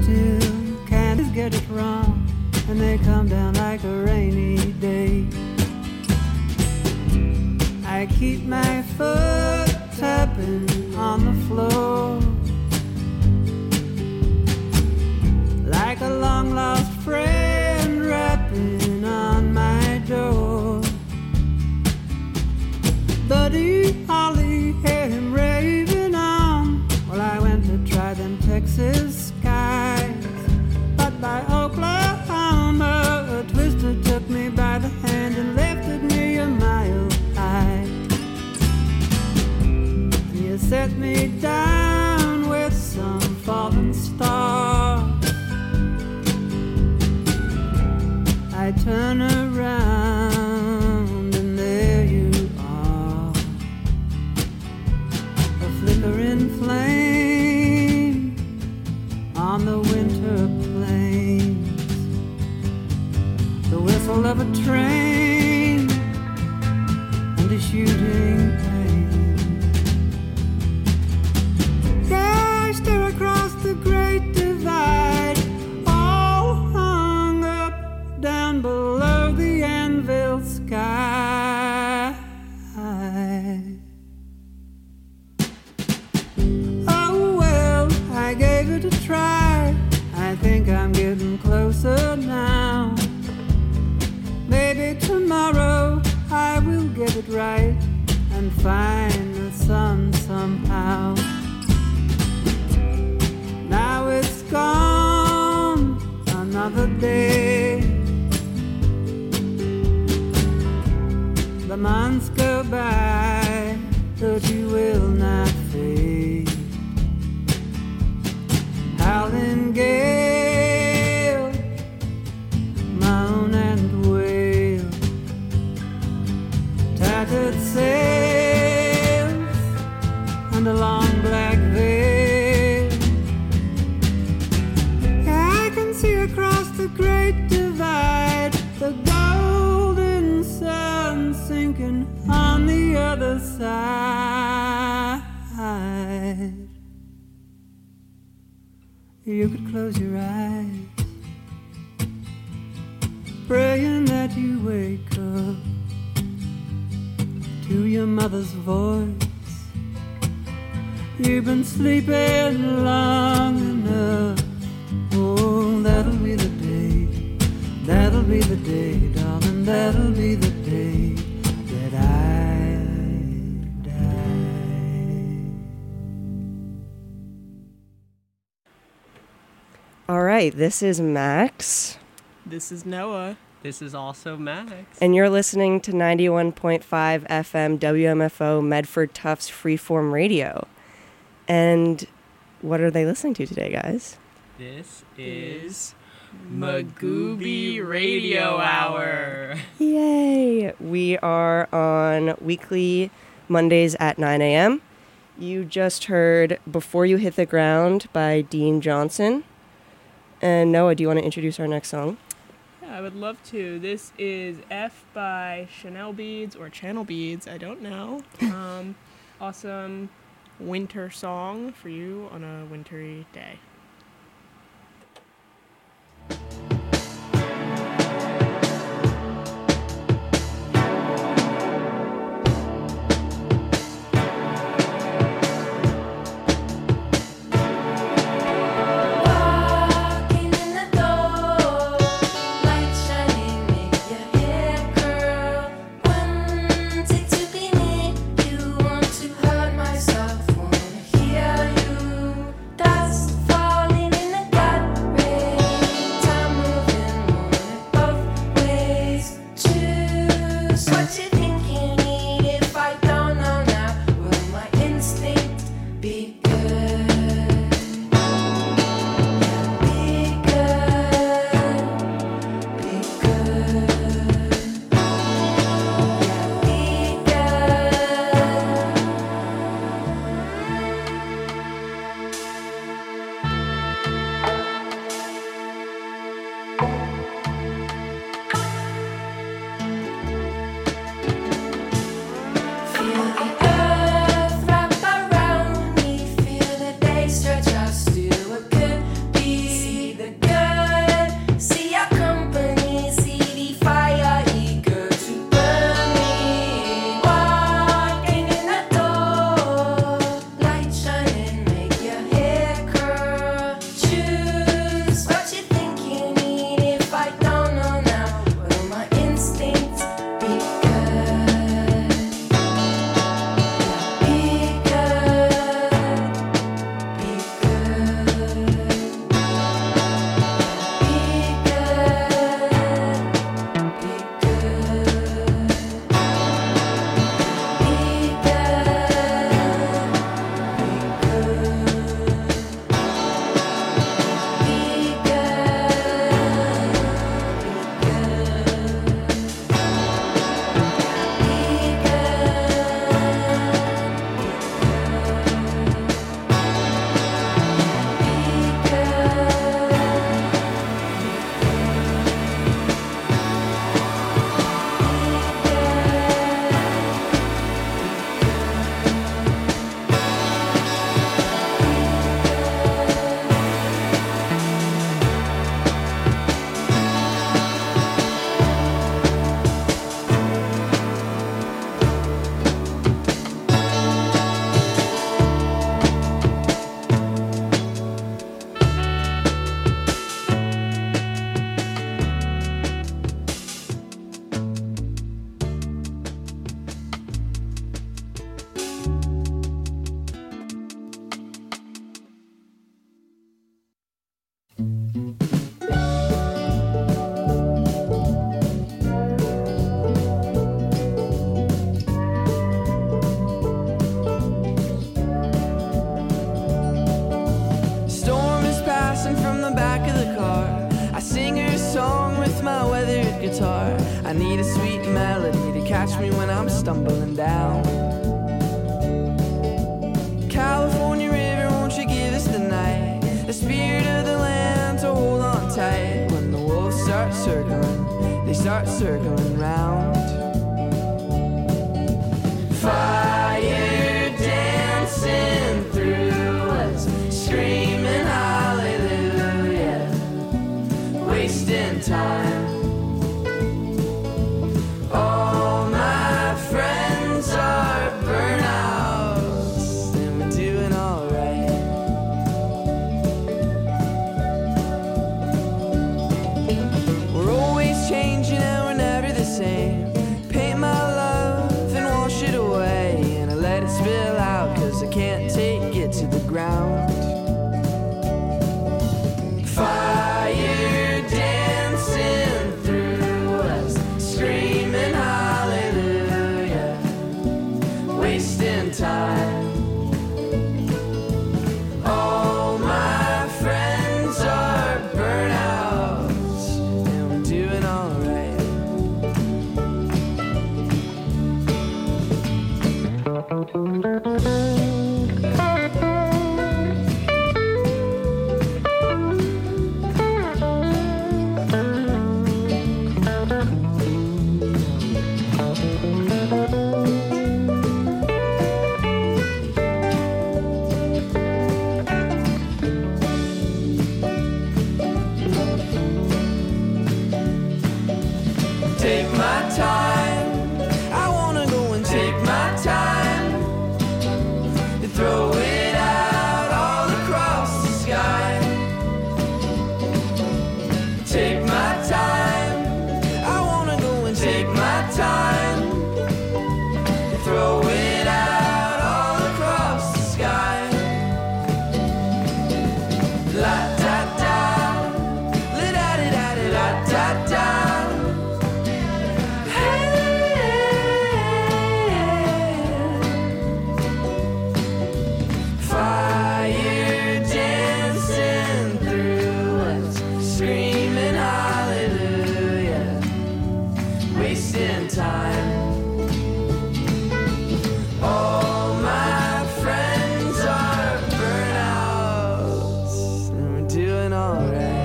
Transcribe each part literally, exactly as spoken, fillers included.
still can't get it wrong, and they come down like a rainy day. I keep my foot tapping on the floor like a long lost friend rapping on my door. Buddy Holly, hear him raving on. Well, I went to try them Texas skies, but by Oklahoma a twister took me by the hand and lifted me a mile high. And you set me down with some fallen stars. I turn around and there you are, a flickering flame on the winter plains, the whistle of a train and a shooting pain. Yeah, I stare across the great divide, all hung up down below the anvil sky. Oh well, I gave it a try. I think I'm getting closer now. Maybe tomorrow I will get it right and find the sun somehow. Now it's gone, another day. The months go by, but you will not fade. Howling gale, moan and wail, tattered sails and a long black veil. I can see across the great divide, the golden sun sinking on the other side. You could close your eyes, praying that you wake up to your mother's voice. You've been sleeping long enough. Oh, that'll be the day, that'll be the day, darling, that'll be the day that I die. All right, this is Max. This is Noah. This is also Max. And you're listening to ninety-one point five F M W M F O Medford Tufts Freeform Radio. And what are they listening to today, guys? This is Magooby Radio Hour. Yay! We are on weekly Mondays at nine a.m. You just heard Before You Hit the Ground by Dean Johnson. And Noah, do you want to introduce our next song? Yeah, I would love to. This is F by Chanel Beads or Channel Beads, I don't know. Um, awesome winter song for you on a wintry day. Far guitar. I need a sweet melody to catch me when I'm stumbling down. California river, won't you give us the night, the spirit of the land to hold on tight. When the wolves start circling, they start circling round. Fire dancing through us, screaming hallelujah, wasting time. All my friends are burnouts, and we're doing alright. We're always changing and we're never the same. Paint my love and wash it away, and I let it spill out cause I can't take it to the ground. Fire dancing through us, screaming hallelujah, wasting time. All my friends are burnouts, and we're doing alright. Take my time, I wanna go and take my time, and throw it out all across the sky. Take my time, I wanna go and take my time, and throw it out all across the sky. La da da, la da da da da la da da. Fire dancing through us, screaming hallelujah, wasting time. All my friends are burnouts, and we're doing alright.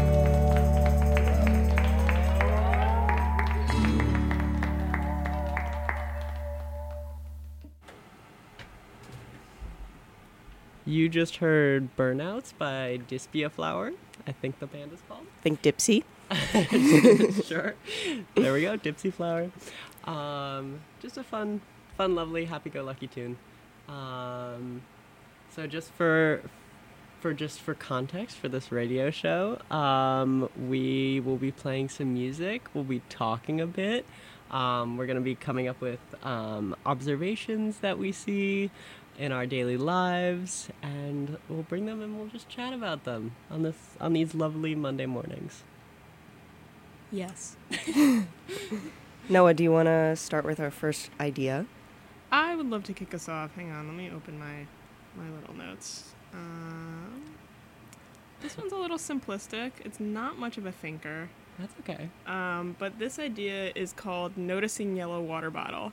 You just heard Burnouts by Dispia Flower, I think the band is called. Think Dipsy. Sure. There we go, Dipsy Flower. Um, just a fun, fun, lovely, happy-go-lucky tune. Um, so just for, for just for context for this radio show, um, we will be playing some music. We'll be talking a bit. Um, we're going to be coming up with um, observations that we see in our daily lives, and we'll bring them and we'll just chat about them on this on these lovely Monday mornings. Yes. Noah, do you want to start with our first idea? I would love to kick us off. Hang on, let me open my my little notes. Um, this one's a little simplistic. It's not much of a thinker. That's okay. Um, but this idea is called Noticing Yellow Water Bottle.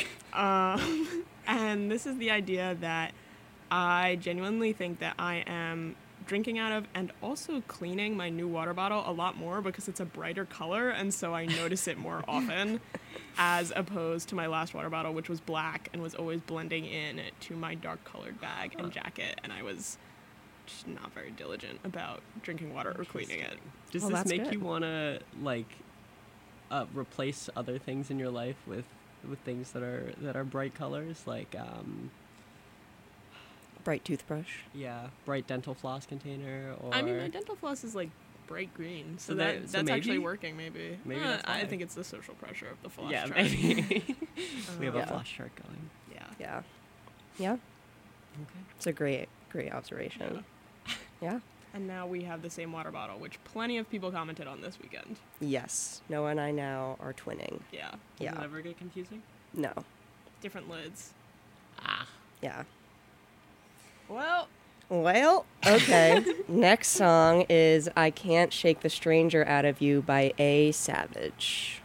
um, and this is the idea that I genuinely think that I am drinking out of and also cleaning my new water bottle a lot more because it's a brighter color, and so I notice it more often as opposed to my last water bottle, which was black and was always blending in to my dark colored bag and jacket, and I was just not very diligent about drinking water or cleaning it. Does Well, this that's make good. you want to like uh, replace other things in your life with with things that are that are bright colors, like um, Bright toothbrush. yeah, bright dental floss container, or I mean, my dental floss is like bright green, so, So that there- so that's actually maybe- working. Maybe. maybe Uh, that's I why. think it's the social pressure of the floss. yeah, trend. maybe we have Uh, a Yeah. floss shirt going. Yeah. Yeah. Yeah. Okay. It's a great, great observation. Yeah. And now we have the same water bottle, which plenty of people commented on this weekend. Yes. Noah and I now are twinning. Yeah. Does Yeah. it ever get confusing? No. Different lids. Ah. Yeah. Well, Well, okay. Next song is I Can't Shake the Stranger Out of You by A Savage.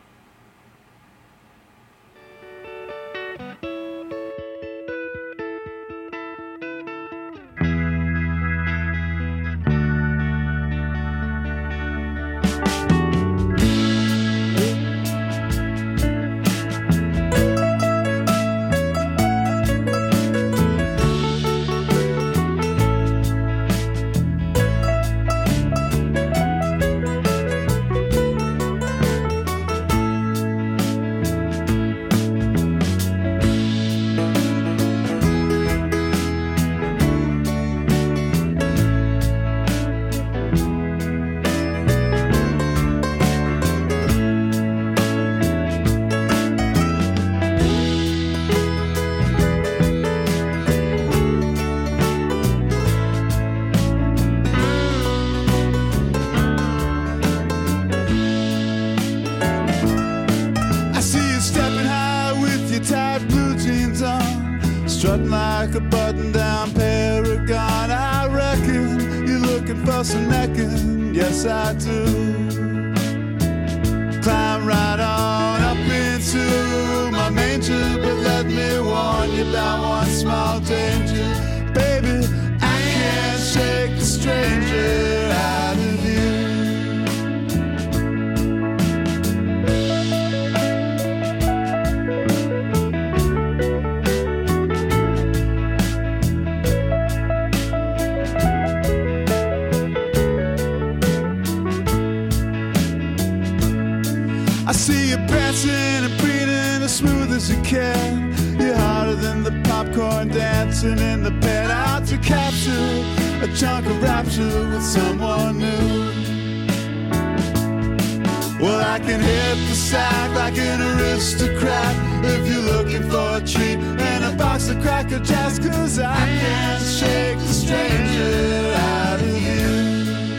sitting like a button-down paragon. I reckon you're looking for some necking. Yes, I do. Climb right on up into my manger, but let me warn you about one small danger. Baby, I can't shake the stranger out of you. I see you prancing and breathing as smooth as you can. You're harder than the popcorn dancing in the pen. Out to capture a chunk of rapture with someone new. Well, I can hit the sack like an aristocrat if you're looking for a treat and a box of Cracker Jacks, 'cause I can't shake the stranger out of you.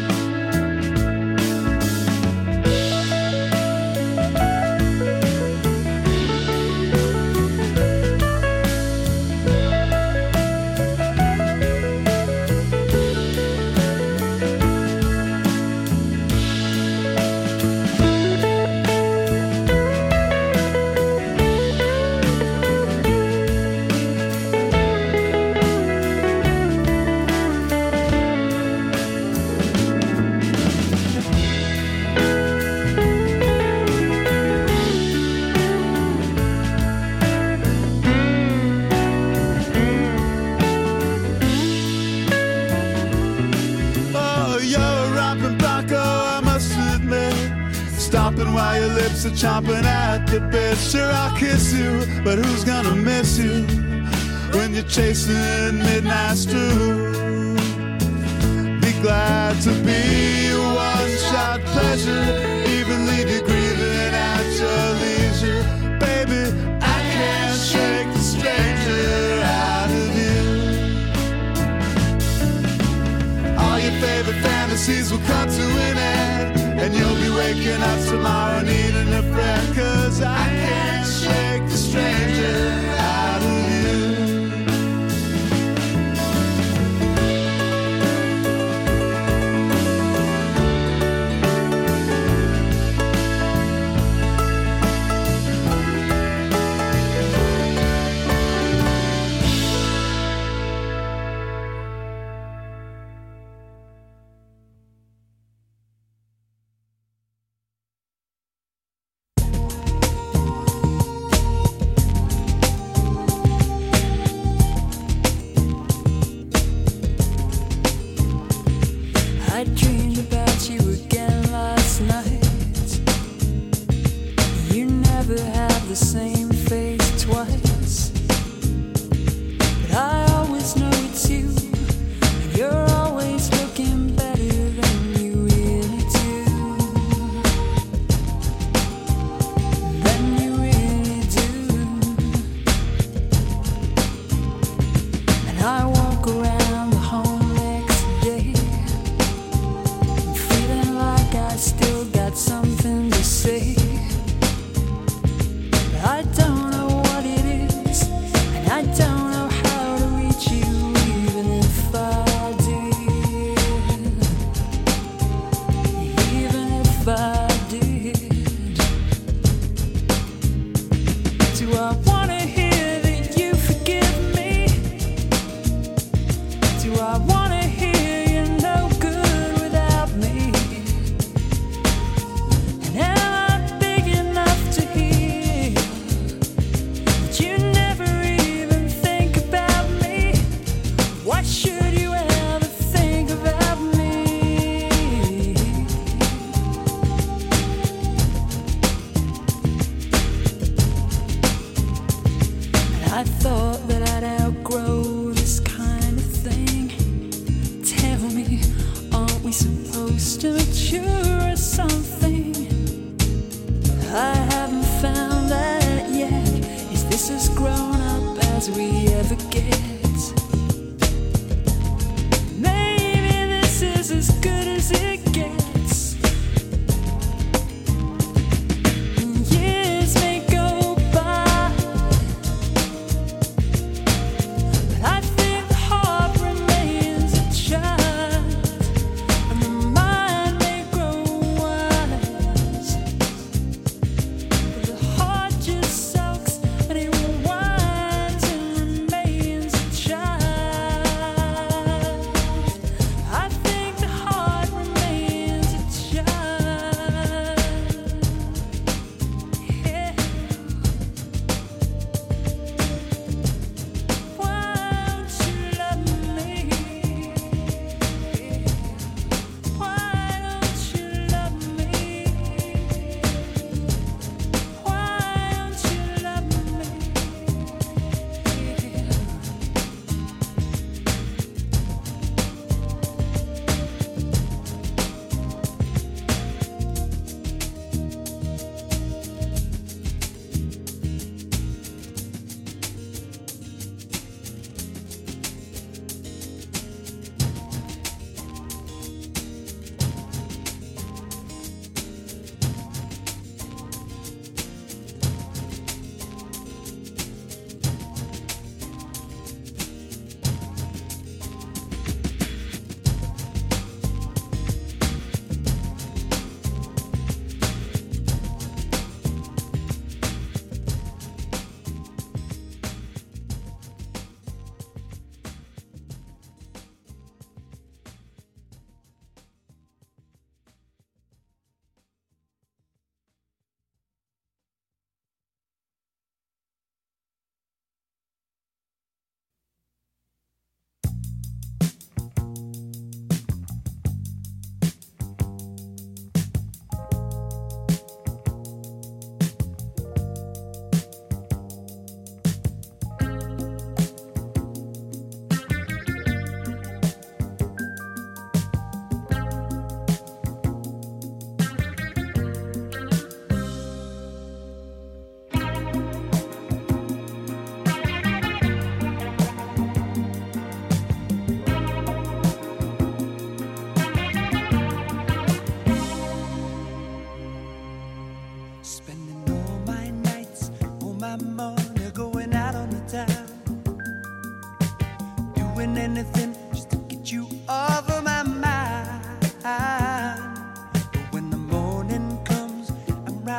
Stopping while your lips are chomping at the bit. Sure, I'll kiss you, but who's gonna miss you when you're chasing midnight stew? Be glad to be a one-shot pleasure, even leave you grieving at your leisure. Baby, I can't shake the stranger out of you. All your favorite fantasies will come to an end, and you'll be waking up tomorrow needing a friend, 'cause I can't shake the stranger out of you.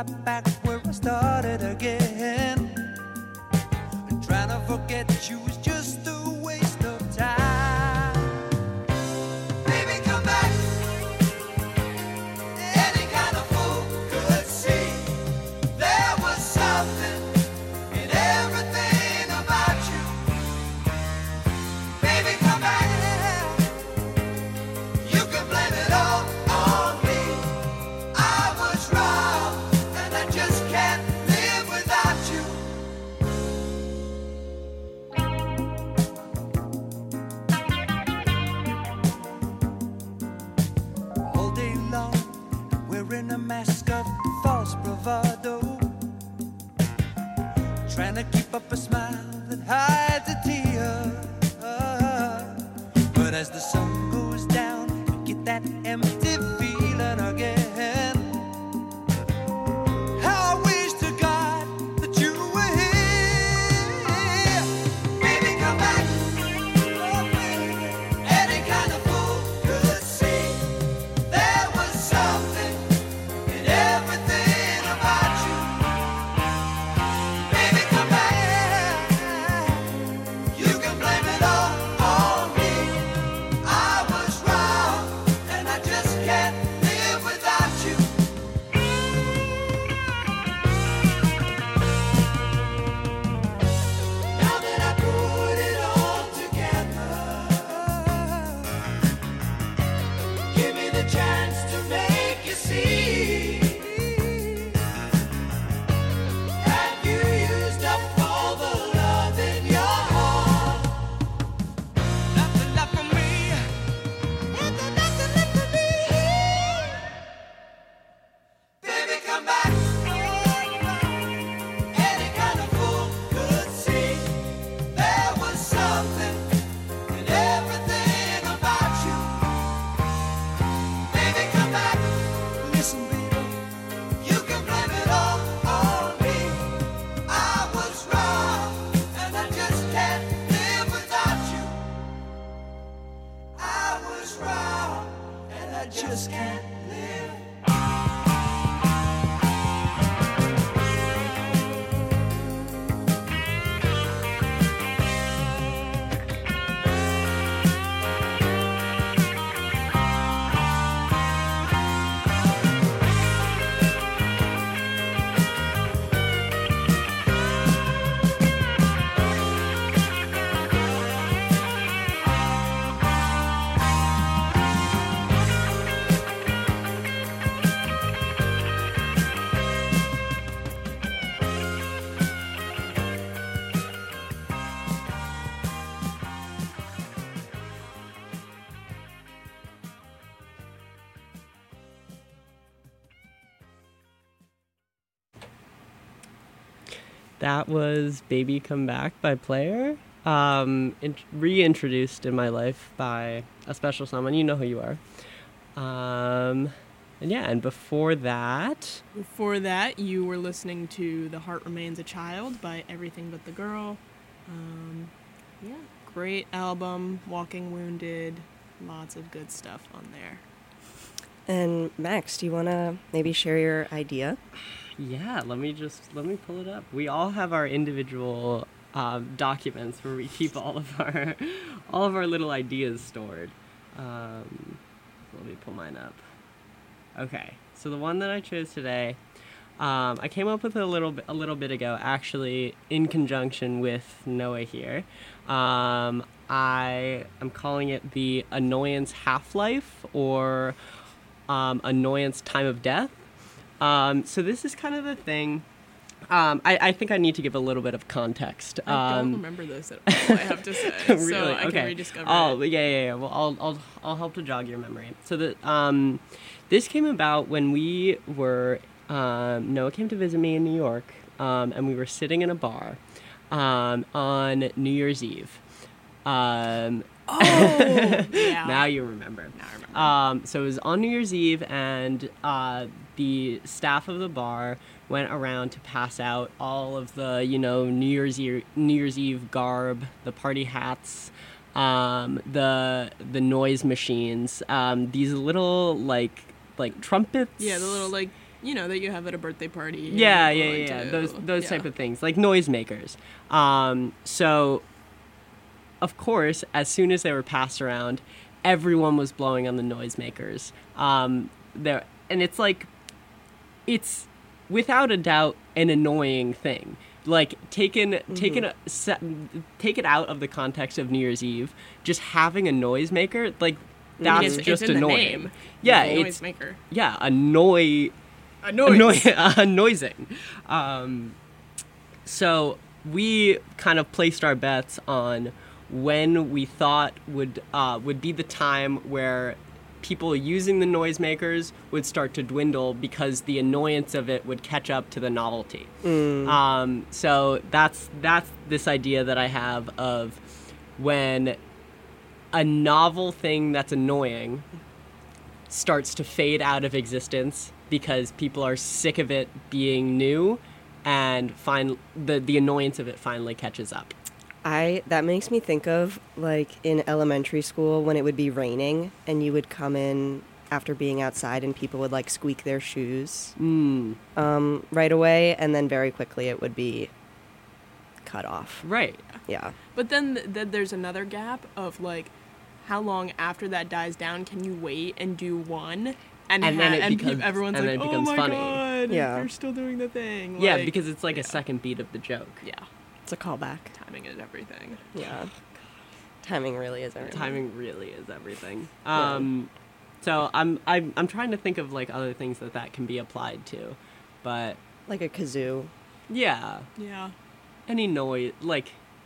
right back where I started again. And trying to forget you is just a waste of time. Baby, come back. Any kind of fool could see there was something in everything about you. Baby, come back. You can blame it all on me. I was wrong, and I just can't live without you. All day long, wearing a mask of false bravado, trying to keep up a smile that hides a tear. But as the sun goes down, you get that empty feeling again. How I wish to God that you were here. Baby, come back. Oh, baby. Any kind of fool could see there was something in everything about you. Baby, come back. You can blame it all on me. I was wrong, and I just can't live without you. Now that I put it all together, give me the chance to make you see. Have you used up all the love in your heart? Nothing left for me. Nothing, nothing left for me. Baby, come back. Any kind of fool could see there was something in everything about you. Baby, come back. Listen, baby, you can blame it all on me. I was wrong, and I just can't live without you. I was wrong, and I just can't live. That was Baby Come Back by Player. Um, in- reintroduced in my life by a special someone. You know who you are. Um, and yeah, and before that, Before that, you were listening to The Heart Remains a Child by Everything But the Girl. Um, yeah, great album, Walking Wounded, lots of good stuff on there. And Max, do you want to maybe share your idea? yeah, let me just, let me pull it up. We all have our individual um, documents where we keep all of our, all of our little ideas stored. Um, let me pull mine up. Okay, so the one that I chose today, um, I came up with it a little bit, a little bit ago, actually, in conjunction with Noah here. Um, I am calling it the Annoyance Half-Life, or um, Annoyance Time of Death. Um, so this is kind of the thing. Um, I, I think I need to give a little bit of context. I Um, don't remember this at all, I have to say, really? so I Okay. can rediscover Oh, it. yeah, yeah, yeah. Well, I'll, I'll, I'll help to jog your memory. So that um, this came about when we were um, Noah came to visit me in New York, um, and we were sitting in a bar um, on New Year's Eve. Um, Oh, yeah. now you remember. Now I remember. Um, so it was on New Year's Eve, and uh, the staff of the bar went around to pass out all of the, you know, New Year's Eve, New Year's Eve garb, the party hats, um, the the noise machines, um, these little like like trumpets. Yeah, the little like You know, that you have at a birthday party. and Yeah, you're yeah, going yeah, yeah. to- Those those yeah. type of things, like noisemakers. Um, so, of course, as soon as they were passed around, everyone was blowing on the noisemakers. Um, there, and it's like, it's without a doubt an annoying thing. Like taken taken a, se- take it out of the context of New Year's Eve, just having a noisemaker, like I that's mean, it's, just it's in annoying. The name. Yeah, It's a it's noisemaker. yeah, annoy A noise. Annoy- annoying. Um, so we kind of placed our bets on when we thought would uh, would be the time where people using the noisemakers would start to dwindle because the annoyance of it would catch up to the novelty. Um, so that's that's this idea that I have of when a novel thing that's annoying starts to fade out of existence because people are sick of it being new, and find the the annoyance of it finally catches up. I that makes me think of like in elementary school when it would be raining and you would come in after being outside and people would like squeak their shoes Mm, um, right away, and then very quickly it would be cut off. right. Yeah. But then, th- then there's another gap of like, how long after that dies down can you wait and do one? And, And ha- then it and pe- becomes- everyone's and like, then it oh becomes my funny." god, Yeah. you're still doing the thing. Yeah, Like, because it's like yeah. a second beat of the joke. Yeah, It's a callback. timing is everything. Yeah. Timing really is everything. Timing really is everything. Yeah. Um, so I'm, I'm I'm trying to think of like other things that that can be applied to, but Like a kazoo. yeah, Yeah. any noise like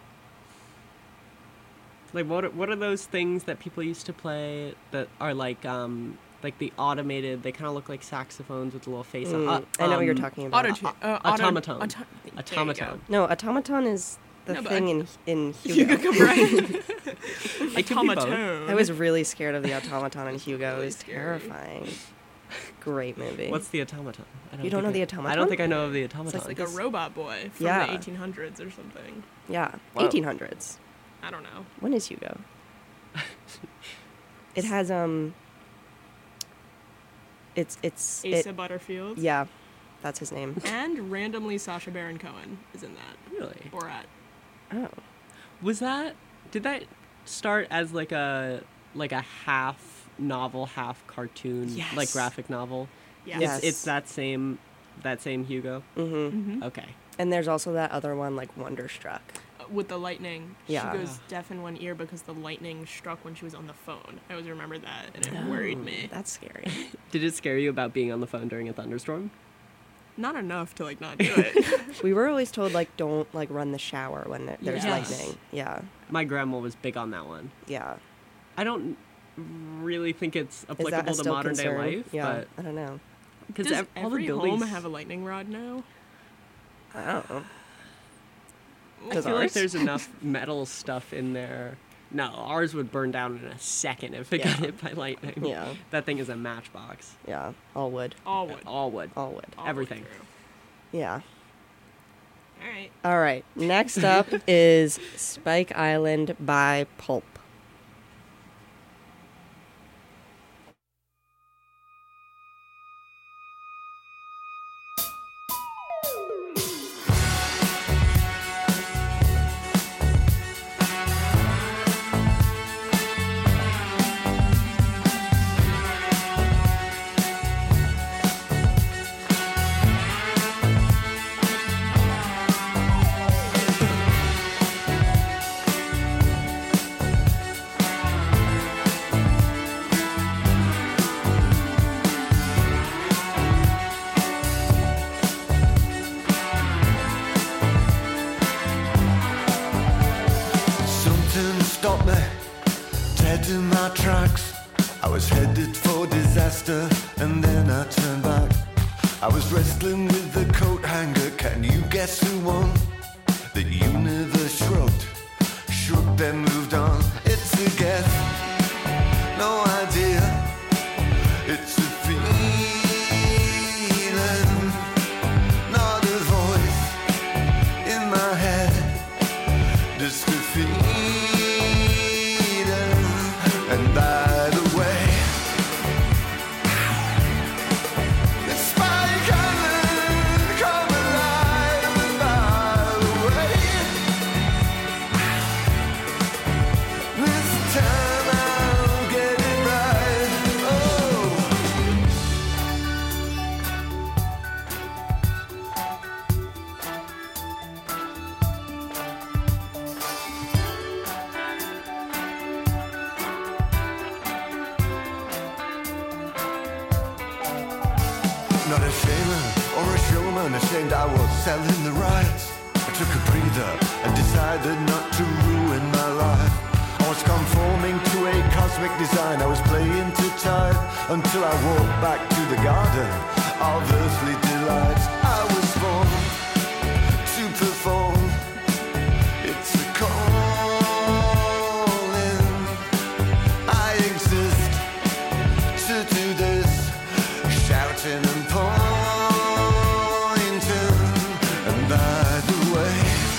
like what are, what are those things that people used to play that are like um like the automated, they kind of look like saxophones with a little face on. Mm, Uh, I know what you're um, talking about. Auto uh, auto- automaton. auto- there you go. Automaton. No, automaton is the No, but thing I- in in Hugo, Hugo. right? It could be both. Automaton. I was really scared of the automaton in Hugo. It Really was scary. terrifying. Great movie. What's the automaton? I You don't know think the I- I automaton? don't think I know of the automaton. It's like a robot boy from Yeah. the eighteen hundreds or something. Yeah, Whoa. eighteen hundreds. I don't know. When is Hugo? It has um. It's it's Asa it, Butterfield. yeah, that's his name. And randomly Sacha Baron Cohen is in that. Really? Borat. Oh, Was that, did that start as like a like a half novel, half cartoon, Yes. like graphic novel? Yeah. Yes. It's, it's that same that same Hugo. mm-hmm. hmm Okay. And there's also that other one like Wonderstruck. With the lightning. Yeah. She goes deaf in one ear because the lightning struck when she was on the phone. I always remember that, and it worried me. That's scary. Did it scare you about being on the phone during a thunderstorm? Not enough to like not do it. We were always told like don't like run the shower when there, there's Yes. lightning. Yeah, My grandma was big on that one. yeah. I don't really think it's Is that applicable a to still modern concern? day life, Yeah, but I don't know. because Does ev- all the every buildings home have a lightning rod now? I don't know. I Does feel like ours? there's enough metal stuff in there. No, ours would burn down in a second if it got Yeah. hit by lightning. Yeah, That thing is a matchbox. yeah. All wood. All wood. All wood. All wood. All everything. wood through. Yeah. All right. All right. Next up is Spike Island by Pulp. Something stopped me, dead in my tracks. I was headed for disaster, and then I turned back. I was wrestling with the coat hanger. Can you guess who won? The universe shrugged, shook, then moved on. It's a guess, no idea. It's a feeling, not a voice in my head. Just a feeling. And by the way, it's Spike Not a shaman or a showman, ashamed I was selling the rights. I took a breather and decided not to ruin my life. I was conforming to a cosmic design, I was playing to time until I walked back to the garden of earthly delights. I was born to perform, it's a calling. I exist to do this, shouting and pointing. And by the way,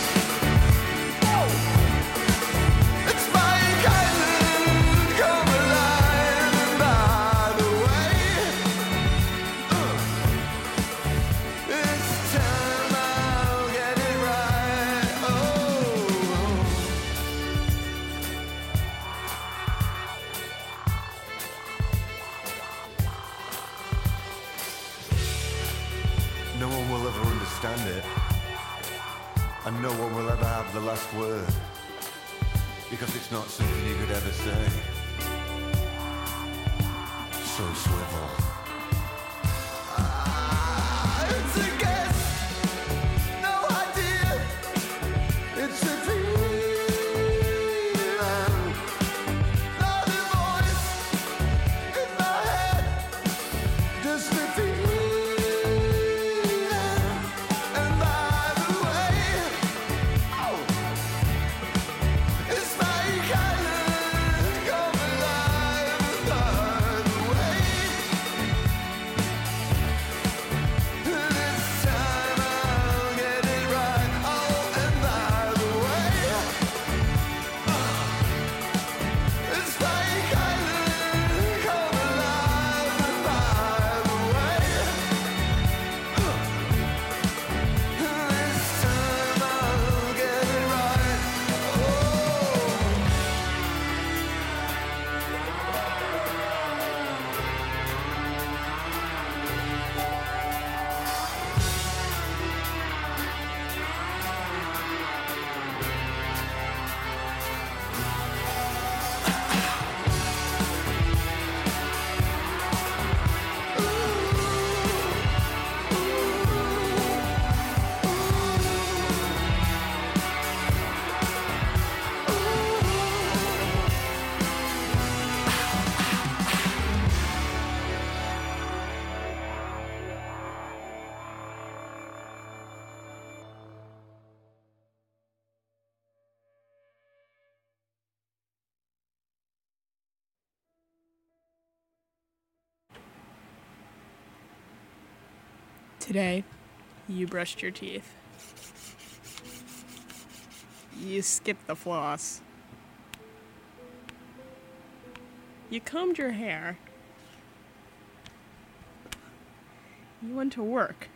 it's my island, come alive. And by the way, uh, this time I'll get it right. Oh, no one will ever understand it, and no one will ever have the last word, because it's not something you could ever say. So swivel. Ah, it's a guess, no idea. It's a feeling, not a voice in my head, just a feeling. And by the way, oh, it's my island, come alive. And by the way, this time I'll get it right. Oh, and by the way, it's my island, come alive. And by the way, this time I'll get it right. Oh. Today, you brushed your teeth. You skipped the floss. You combed your hair. You went to work.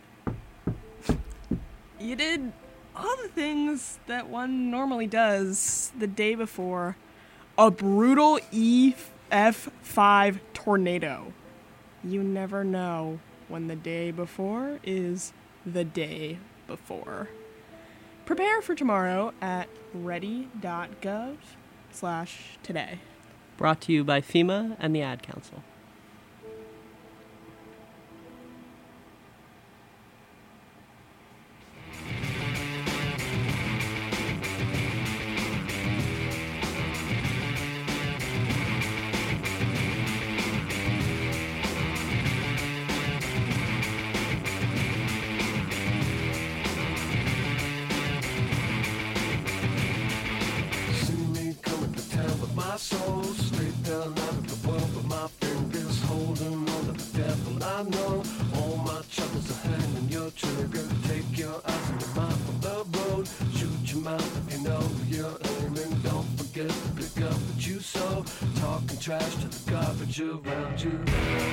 You did all the things that one normally does the day before a brutal E F five tornado. You never know when the day before is the day before. Prepare for tomorrow at ready.gov slash today. Brought to you by FEMA and the Ad Council. See me coming to town with my soul, straight down out of the world with my fingers holding on to the devil. I know all my troubles are hanging your trigger. Take your eyes and your mind from the road. Shoot your mouth if you know you're aiming. Don't forget to pick up what you sow. Talking trash to the garbage around you.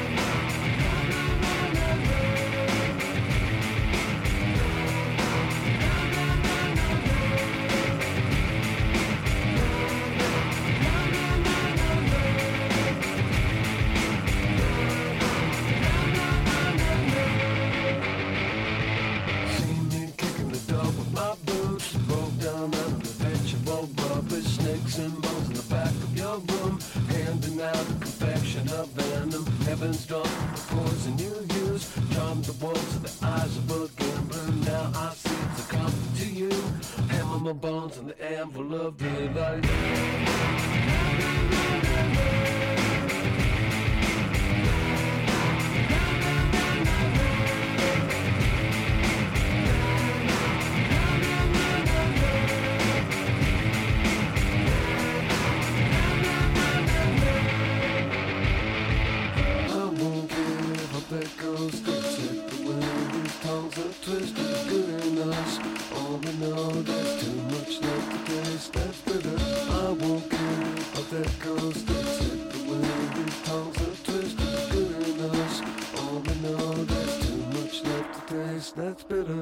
See me kicking the door with my boots, roll down out of the vegetable rubbish, snakes and bones in the back of your room, handing out a confection of venom. Heaven's drunk, the poison you use. Charm the walls of the eyes of a gambler. Now I see to come to you. Hammer my bones in the anvil of daylight. That goes to take the wind. These tongues are twisted, good in us. All we know, there's too much left to taste. That's bitter. I won't give up. That goes to take the wind. These tongues are twisted, good in us. All we know, there's too much left to taste. That's bitter.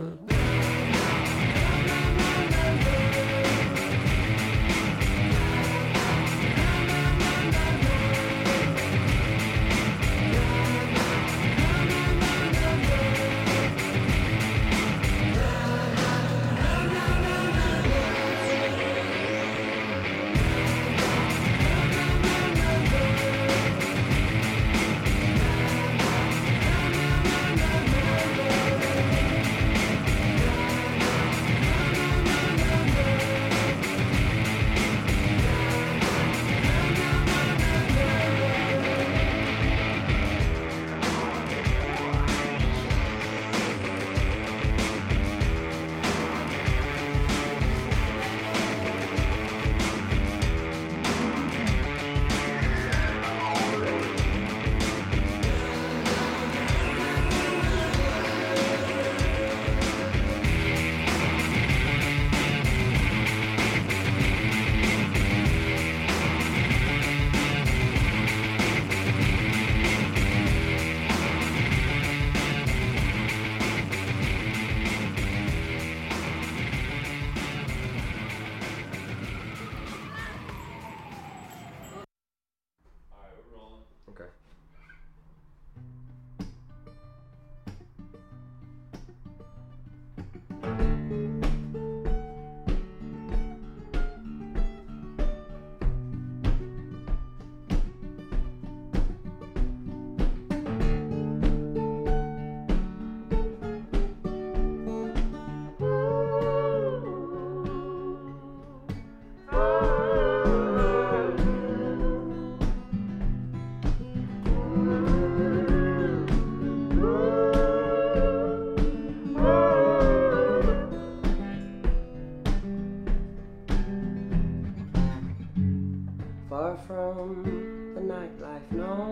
Far from the nightlife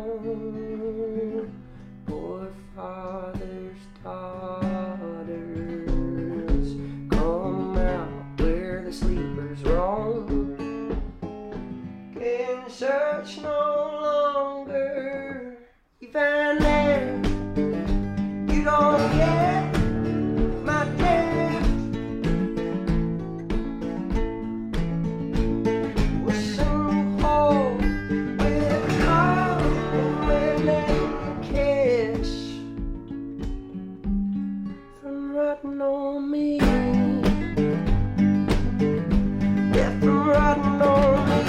known, poor father's daughters come out where the sleepers roam. Can search no longer, even there you don't get my death. On me, death from riding on me,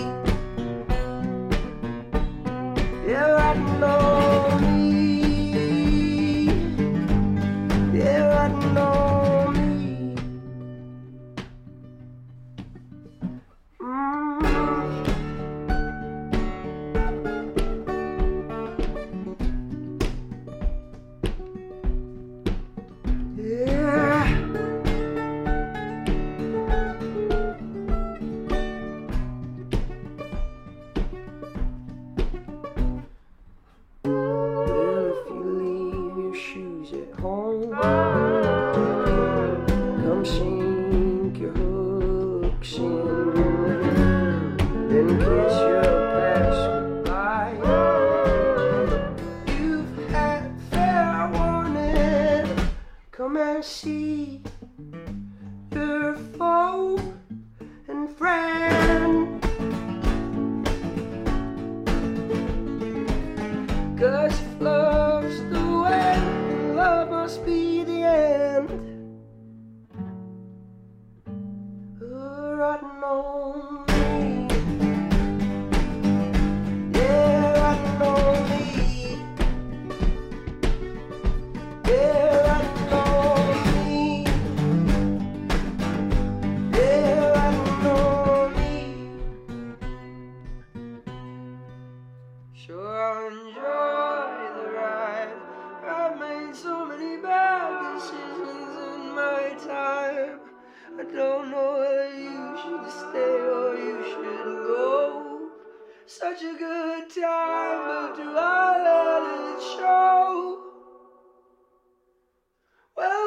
yeah, riding on me, yeah, riding on me. Mm. Yeah. Well, if you leave your shoes at home, come sink your hooks in, then kiss your past goodbye. You've had fair warning. Come and see your foe and friend. 'Cause if love's the way, love must be the end. Oh, riding on me, yeah, riding on me,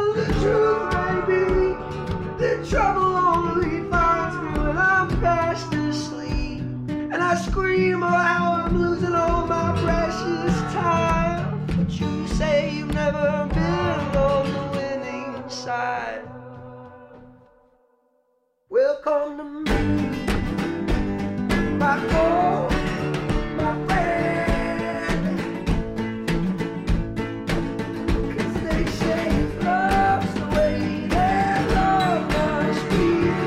the truth may be, the trouble only finds me when I'm fast asleep. And I scream, oh how I'm losing all my precious time. But you say you've never been on the winning side. Welcome to me, my goal, my friend. 'Cause they say love's the way that love must be.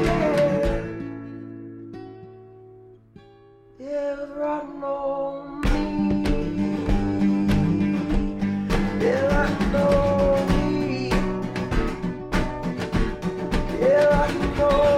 Yeah, it's rotten on me. Yeah, rotten on me. Yeah, rotten on me.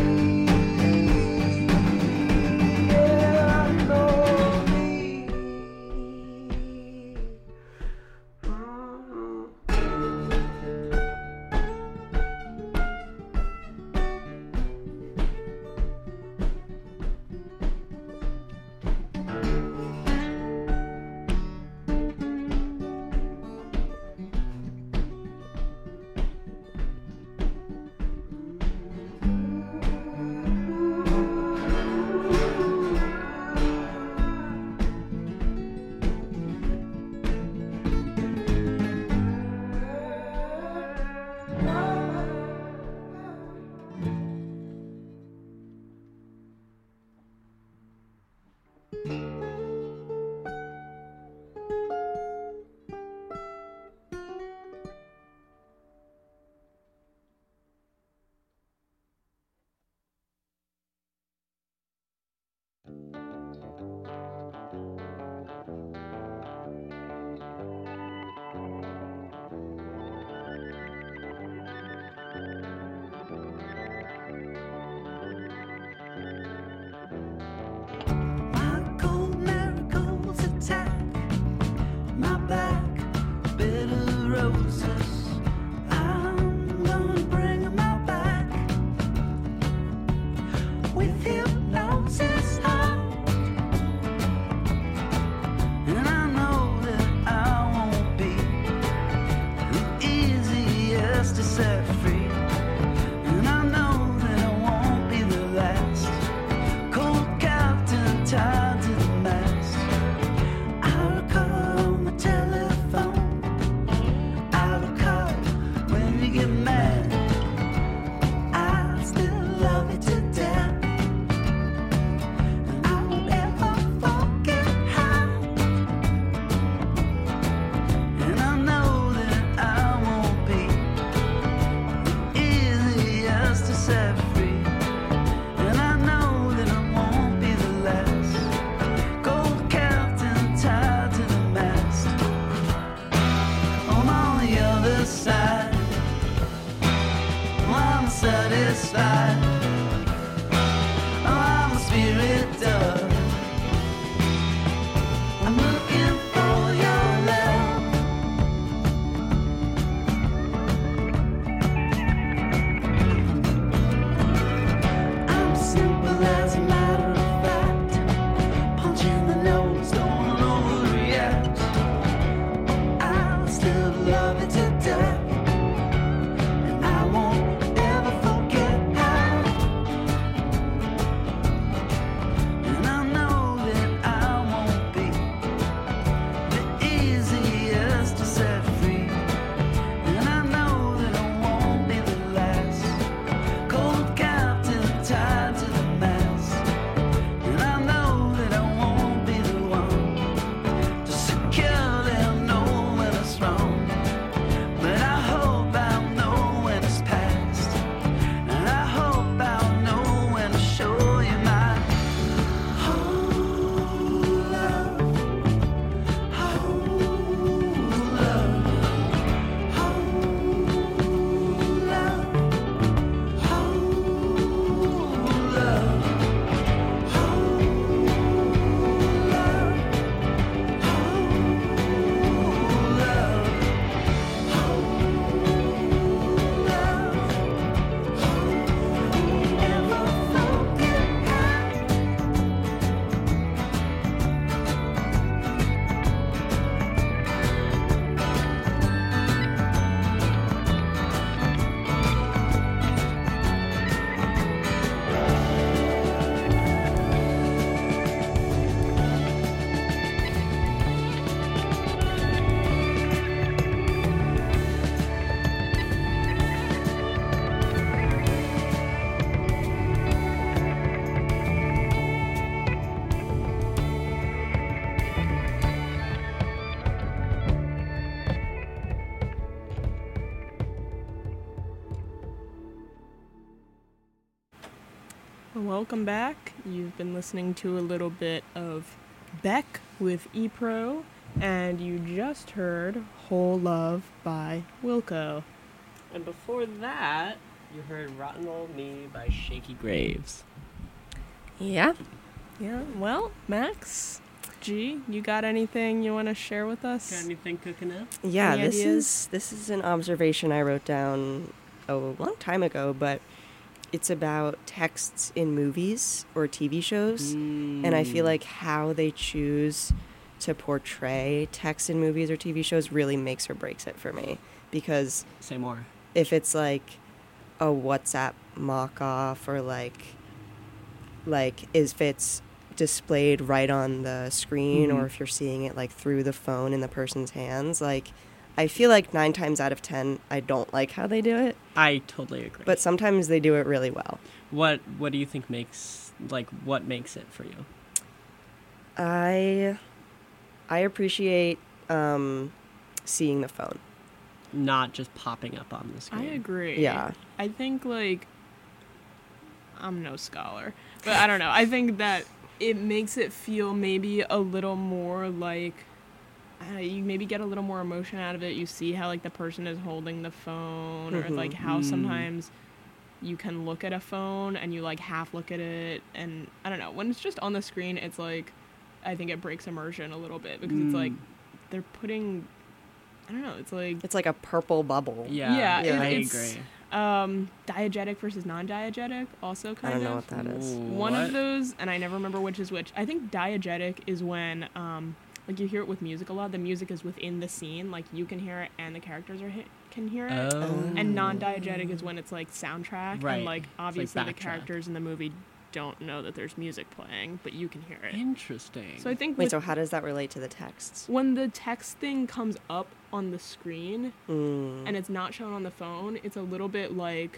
Love it to death, and I won't ever forget how welcome back. You've been listening to a little bit of Beck with E-Pro, and you just heard Whole Love by Wilco. And before that, you heard Rotten Old Me by Shaky Graves. Yeah. Yeah, well, Max, G, you got anything you want to share with us? Got anything cooking up? Yeah, Any this ideas? is this is an observation I wrote down a long time ago, but it's about texts in movies or T V shows, and I feel like how they choose to portray text in movies or T V shows really makes or breaks it for me. Because Say more. if it's like a WhatsApp mock-off or like like if it's displayed right on the screen Mhm. or if you're seeing it like through the phone in the person's hands, like I feel like nine times out of ten I don't like how they do it, I totally agree. but sometimes they do it really well. what what do you think makes like what makes it for you? I I appreciate um seeing the phone. Not just popping up on the I screen. agree. Yeah. I think, like, I'm no scholar, but I don't know. I think that it makes it feel maybe a little more like, uh, you maybe get a little more emotion out of it. You see how, like, the person is holding the phone, or, Mhm. like, how Mm. sometimes you can look at a phone and you, like, half look at it. And I don't know. When it's just on the screen, it's like, I think it breaks immersion a little bit because it's like Mm. they're putting, I don't know, it's like, It's like a purple bubble. Yeah, Yeah, it- I it's- agree. Um, diegetic versus non-diegetic, also I kind don't know of. what that is. Ooh, One what? of those, and I never remember which is which. I think diegetic is when, um, like you hear it with music a lot. The music is within the scene, like you can hear it and the characters are hit, can hear it. Oh. And non-diegetic is when it's like soundtrack, Right. and like obviously the backtrack. characters in the movie don't know that there's music playing, but you can hear it. Interesting. So I think Wait, with- so how does that relate to the texts? when the text thing comes up on the screen, Mm. and it's not shown on the phone, it's a little bit like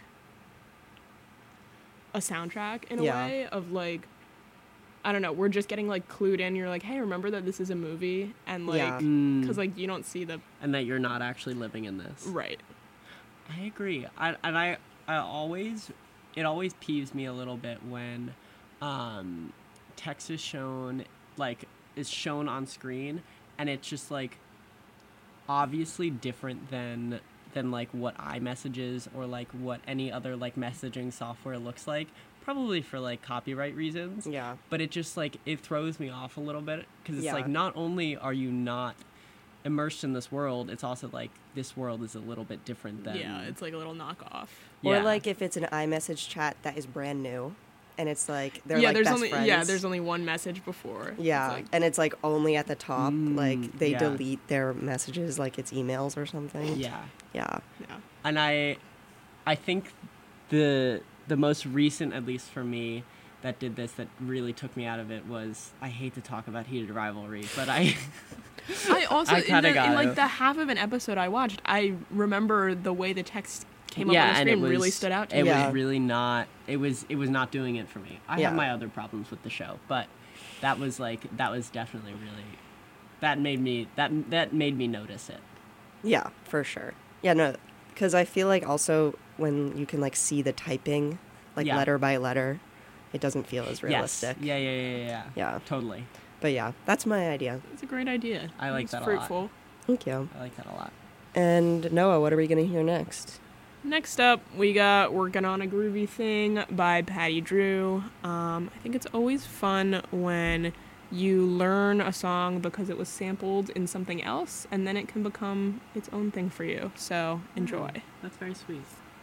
a soundtrack in a Yeah. way of like, I don't know, we're just getting like clued in. You're like, hey, remember that this is a movie, and like, Yeah. Mm. because like you don't see the and that you're not actually living in this. right. I agree. I, and I, I always, it always peeves me a little bit when um, text is shown, like, is shown on screen, and it's just, like, obviously different than, than like, what iMessages or, like, what any other, like, messaging software looks like. Probably for, like, copyright reasons. Yeah. But it just, like, it throws me off a little bit, because it's, Yeah. like, not only are you not immersed in this world, it's also like this world is a little bit different than Yeah, it's like a little knockoff. Or Yeah. like if it's an iMessage chat that is brand new, and it's like they're yeah, like there's best only friends. yeah, there's only one message before. It's Yeah, like- and it's like only at the top. Mm, like they yeah. delete their messages, like it's emails or something. yeah. Yeah. yeah. And I I think the the most recent, at least for me, that did this that really took me out of it was, I hate to talk about heated rivalry, but I I also I in, kinda the, in got like it. the half of an episode I watched, I remember the way the text came up yeah, on the and screen it was, really stood out to It me. Yeah. was really not. It was. It was not doing it for me. I Yeah. have my other problems with the show, but that was like that was definitely really. That made me. That that made me notice it. Yeah, for sure. Yeah, no, because I feel like also when you can like see the typing, like Yeah. letter by letter, it doesn't feel as realistic. Yes. Yeah. Yeah. Yeah. Yeah. Yeah. Yeah. Totally. But yeah, that's my idea. It's a great idea. I like it's that a lot. fruitful. Thank you. I like that a lot. And Noah, what are we gonna hear next? Next up, we got Working on a Groovy Thing by Patty Drew. Um, I think it's always fun when you learn a song because it was sampled in something else, and then it can become its own thing for you. So enjoy. That's very sweet.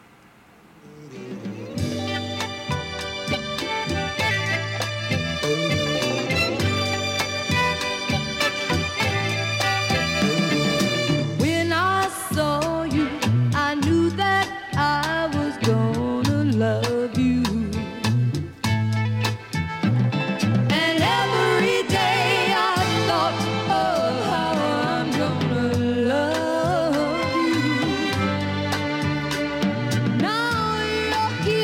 When I saw you, I knew that I was gonna love you. And every day I thought, oh, how I'm gonna love you. Now you're here.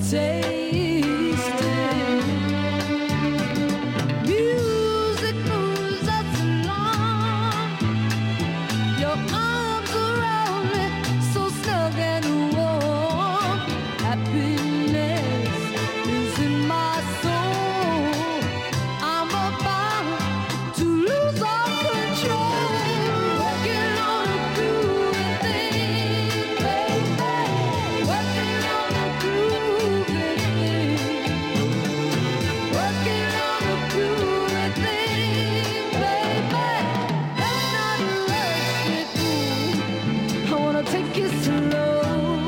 Music moves us along. Your arms around me, so snug and warm. Happiness is in my soul. I'm about to lose all control. Working on a groovy thing, baby. Working on a groovy thing. Working on a groovy thing, baby. Let's not rush it. Ooh, I wanna take it slow,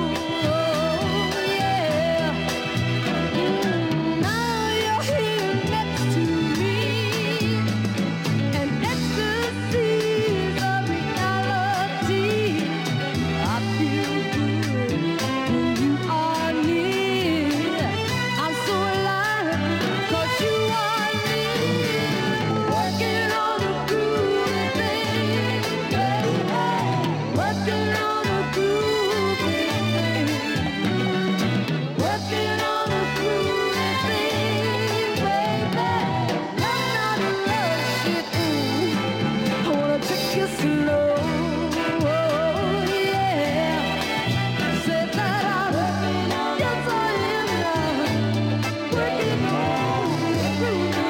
yeah. Mm, now you're here next to me, and ecstasy is a reality. I feel good when you are near. I'm so alive 'cause you are near. Working on a groovy thing, baby. Working on a groovy thing. Working on a groovy thing, baby. Let's not rush it. Ooh, I wanna take it slow, yeah. Say that I'm yes I am now. Working on a groovy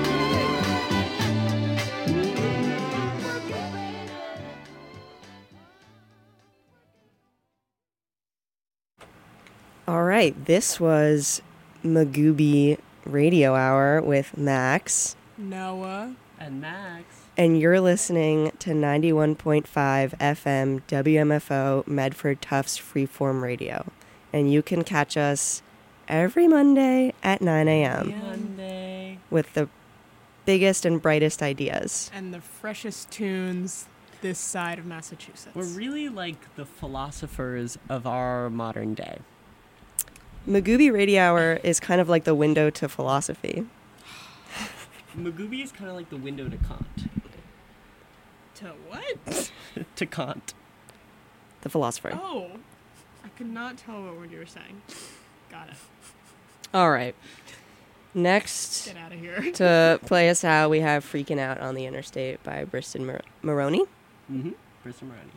All right, this was Magooby Radio Hour with Max, Noah. And Max. and you're listening to ninety-one point five F M W M F O Medford Tufts Freeform Radio. And you can catch us every Monday at nine a.m. Monday. with the biggest and brightest ideas. And the freshest tunes this side of Massachusetts. We're really like the philosophers of our modern day. Magooby Radio Hour is kind of like the window to philosophy. Magooby is kind of like the window to Kant. To what? To Kant. The philosopher. Oh, I could not tell what word you were saying. Got it. All right. Next, Get out of here. to play us out, we have Freaking Out on the Interstate by Briston Mar- Maroney. Mm-hmm. Bristol Moroney.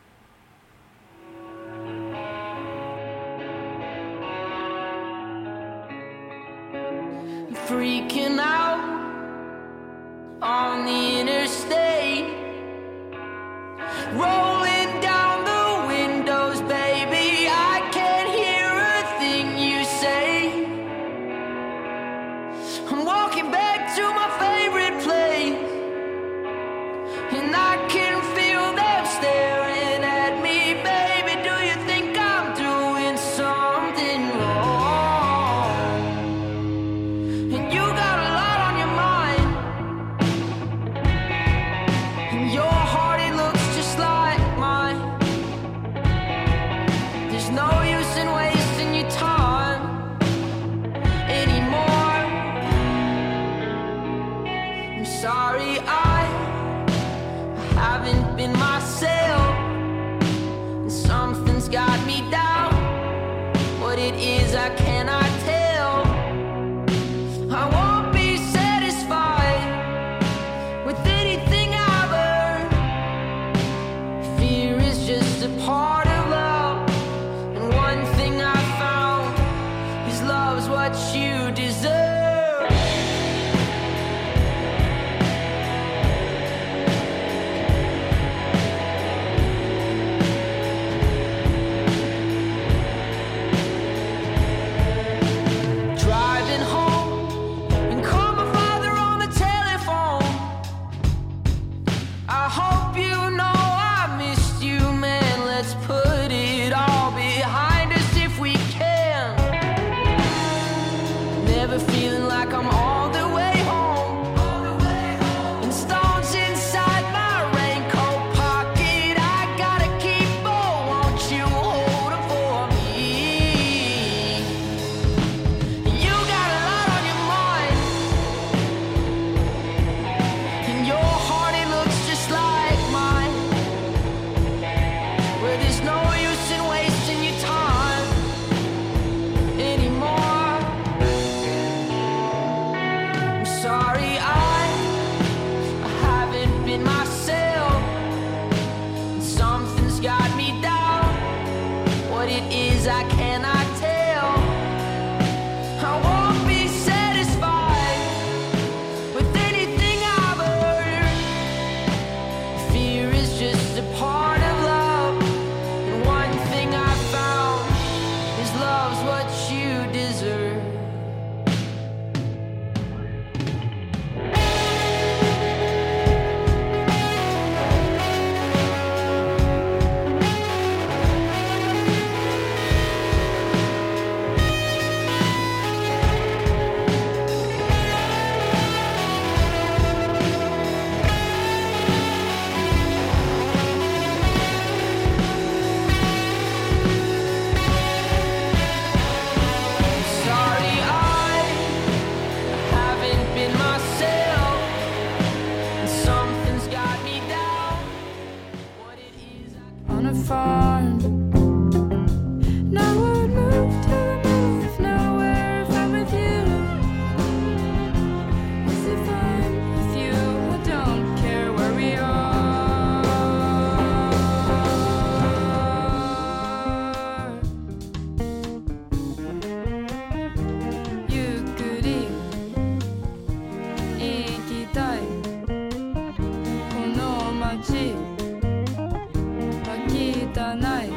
Freaking out on the interstate, rolling down the windows, baby. I can't hear a thing you say. I'm walking back to my favorite place, and I can feel them staring at me, baby. Do you think I'm doing something wrong? And you got a lot on your mind, and your heart, it looks just like mine. There's no use in wasting your time anymore. I'm sorry I haven't been myself, and something's got me down. What it is I cannot tell. I won't be satisfied with anything I've earned. Fear is just a part of love, and one thing I found is love's what you deserve. Driving home and call my father on the telephone. I hope you know I missed you, man. Let's put it all behind us if we can. Never feeling たない